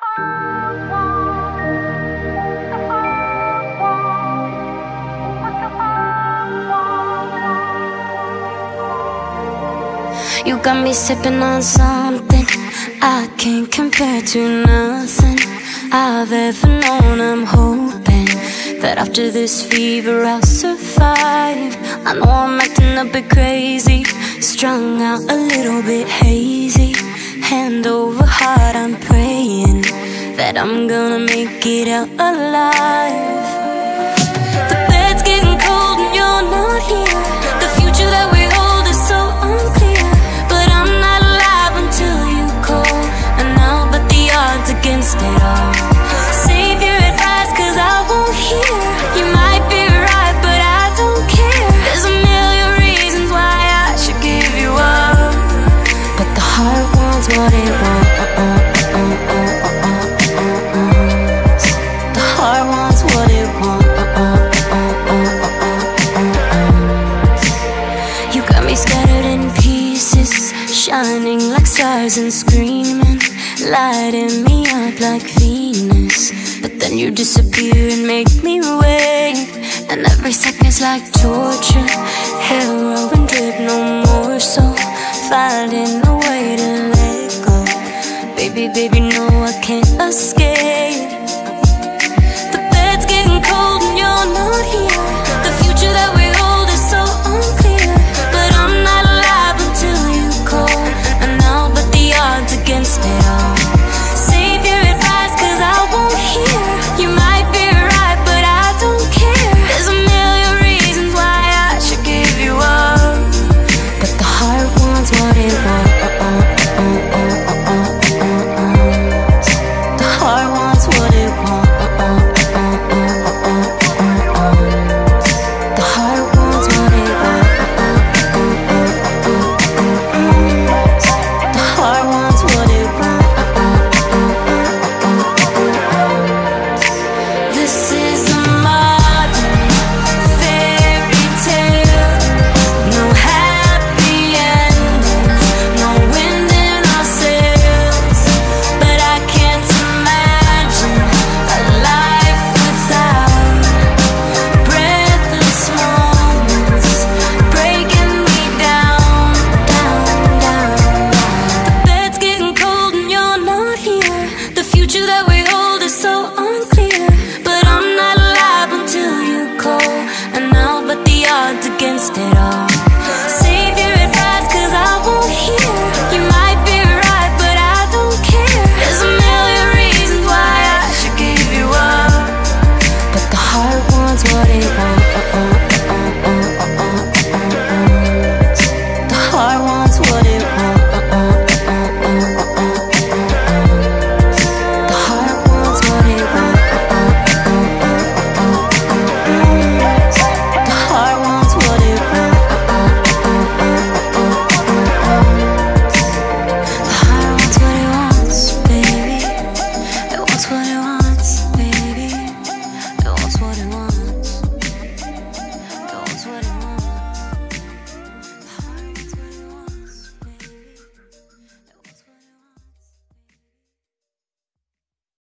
You got me sipping on something I can't compare to nothing I've ever known. I'm hoping that after this fever I'll survive. I know I'm acting a bit crazy, strung out a little bit hazy. Hand over heart, I'm praying that I'm gonna make it out alive. The bed's getting cold and you're not here. The future that we hold is so unclear, but I'm not alive until you call, and I'll bet the odds against it all. Save your advice, cause I won't hear. You might be right, but I don't care. There's a million reasons why I should give you up, but the heart wants what it wants. The heart wants what it wants. You got me scattered in pieces, shining like stars and screaming, lighting me up like Venus. But then you disappear and make me wait, and every second's like torture. Heroin drip, no more, so finding a way to let go. Baby, baby, no, I can't escape.